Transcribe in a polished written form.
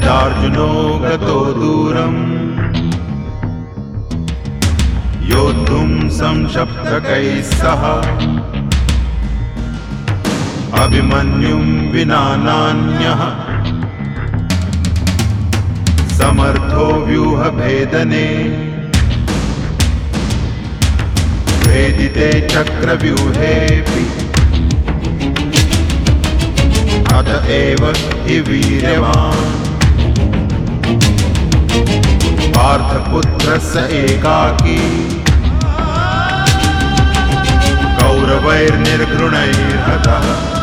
यदार्जुनो गतो दूरम् योद्धुं संशप्तकैः सह अभिमन्युं विना नान्यः समर्थो व्यूहभेदने भेदिते चक्रव्यूहेऽपि अत एव हि वीर्यवान् पार्थपुत्रस्य एकाकी कौरवैर्निर्घृणैर्हतः